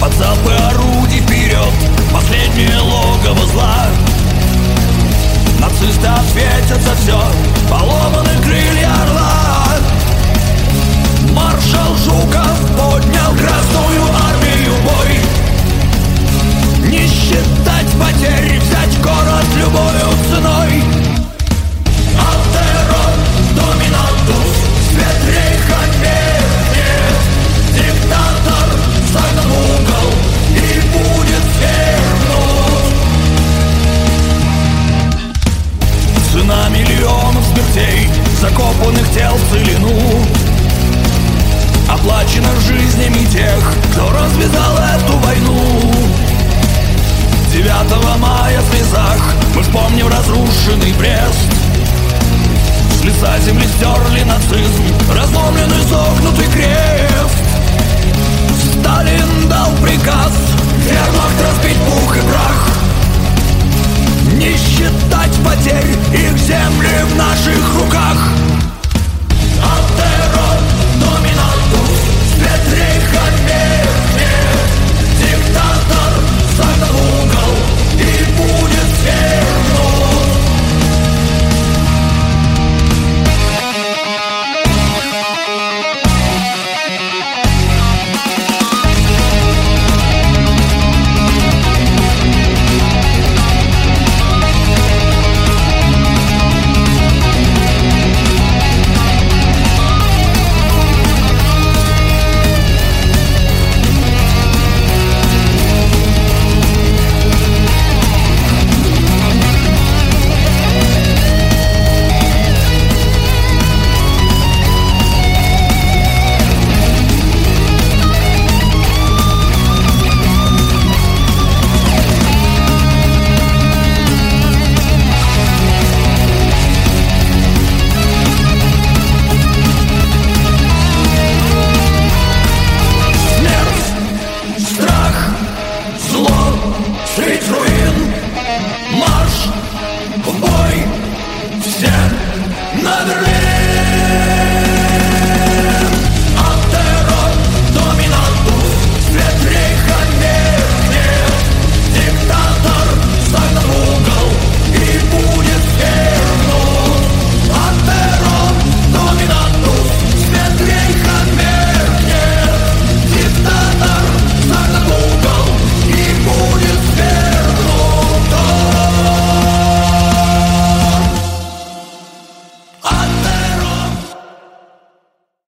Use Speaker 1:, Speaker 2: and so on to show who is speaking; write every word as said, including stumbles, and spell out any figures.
Speaker 1: под залпы орудий вперед, последнее логово зла. Нацисты ответят за все, поломаны крылья орла. Маршал Жуков поднял Красную армию бой. Не считать потерь, взять город любою ценой. Алтерон доминантус, свет рейха меркнет. Диктатор загнан в угол и будет свергнут. Цена миллионов смертей, закопанных тел в целину, оплачена жизнями тех, кто развязал эту войну. девятого мая в слезах мы вспомним разрушенный Брест. С лица земли стерли нацизм, разломленный согнутый крест. Сталин дал приказ вермахт разбить пух и прах. Не считать потерь, их земли в наших руках.